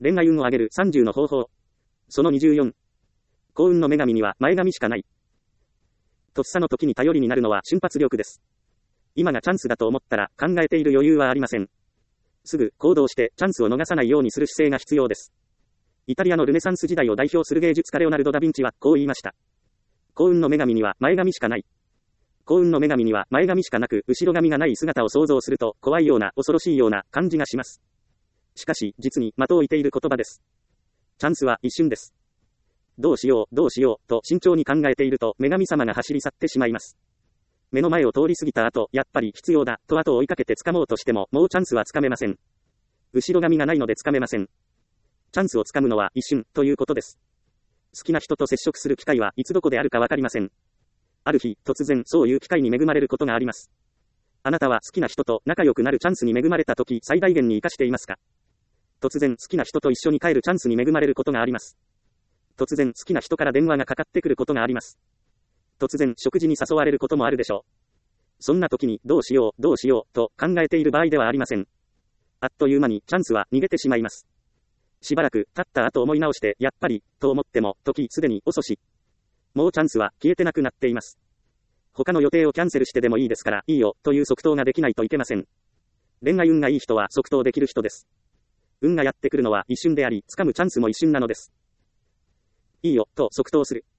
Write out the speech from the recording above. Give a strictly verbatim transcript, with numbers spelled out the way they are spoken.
恋愛運を上げるさんじゅうの方法。そのにじゅうよん。幸運の女神には前髪しかない。とっさの時に頼りになるのは瞬発力です。今がチャンスだと思ったら考えている余裕はありません。すぐ行動してチャンスを逃さないようにする姿勢が必要です。イタリアのルネサンス時代を代表する芸術家レオナルド・ダ・ヴィンチはこう言いました。幸運の女神には前髪しかない。幸運の女神には前髪しかなく後ろ髪がない姿を想像すると怖いような恐ろしいような感じがします。しかし実に的を射ている言葉です。チャンスは一瞬です。どうしようどうしようと慎重に考えていると女神様が走り去ってしまいます。目の前を通り過ぎた後、やっぱり必要だと後を追いかけて掴もうとしてももうチャンスは掴めません。後ろ髪がないので掴めません。チャンスを掴むのは一瞬ということです。好きな人と接触する機会はいつどこであるかわかりません。ある日、突然そういう機会に恵まれることがあります。あなたは好きな人と仲良くなるチャンスに恵まれた時、最大限に活かしていますか？突然好きな人と一緒に帰るチャンスに恵まれることがあります。突然好きな人から電話がかかってくることがあります。突然食事に誘われることもあるでしょう。そんな時にどうしようどうしようと考えている場合ではありません。あっという間にチャンスは逃げてしまいます。しばらく経った後思い直してやっぱりと思っても時すでに遅し。もうチャンスは消えてなくなっています。他の予定をキャンセルしてでもいいですからいいよという即答ができないといけません。恋愛運がいい人は即答できる人です。運がやってくるのは一瞬であり、掴むチャンスも一瞬なのです。いいよと即答する。